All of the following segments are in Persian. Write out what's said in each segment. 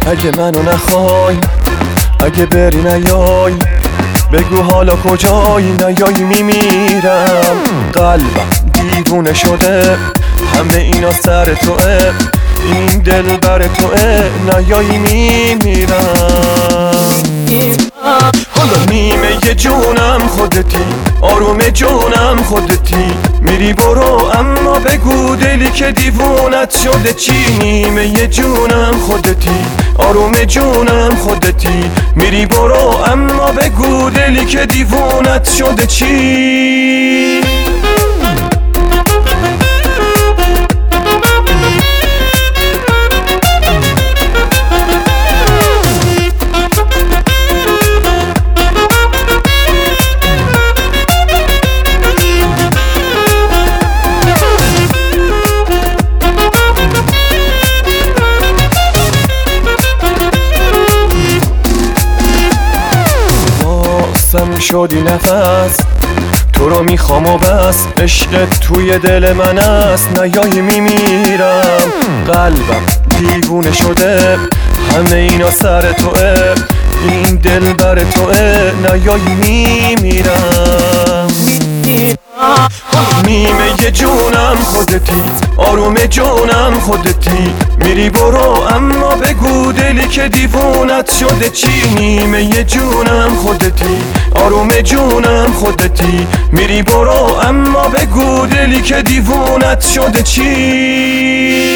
اگه منو نخوای، اگه بری نیای، بگو حالا کجایی، نیایی میمیرم. قلبم دیوونه شده، همه اینا سر توه، این دل بر توه، نیایی میمیرم. حالا نیمه یه جونم خودتی، آروم جونم خودتی، میری برو اما بگو دلی که دیوونت شده چی. نیمه یه جونم خودتی، آروم جونم خودتی، میری برو اما بگو دلی که دیوونت شده چی. شدی نفس تو رو میخوام و بس، عشقت توی دل من است، نیایی میمیرم. قلبم دیوونه شده، همه اینا سر توه، این دل بر توه، نیایی میمیرم. نیمه یه جونم خودتی، آروم جونم خودتی، میری برو اما بگو دلی که دیوونت شده چی. نیمه یه جونم خودتی، آروم جونم خودتی، میری برو اما بگو دلی که دیوونت شده چی.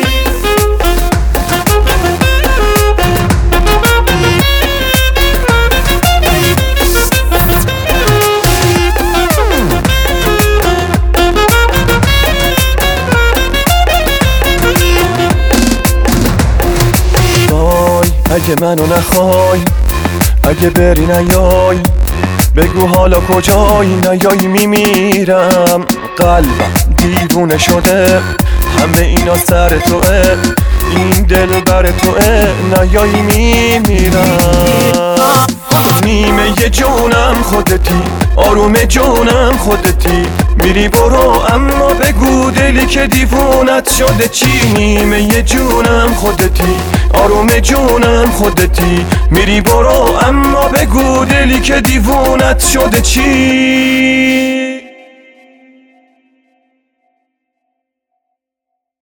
اگه منو نخوای، اگه بری نیای، بگو حالا کجایی، نیایی میمیرم. قلبم دیوونه شده، همه اینا سر توه، این دل بر توه، نیایی میمیرم. نیمه یه جونم خودتی، آروم جونم خودتی، میری برو اما بگو دلی که دیوونت شده چی. نیمه یه جونم خودتی، آروم جونم خودتی، میری برو اما بگو دلی که دیوونت شده چی.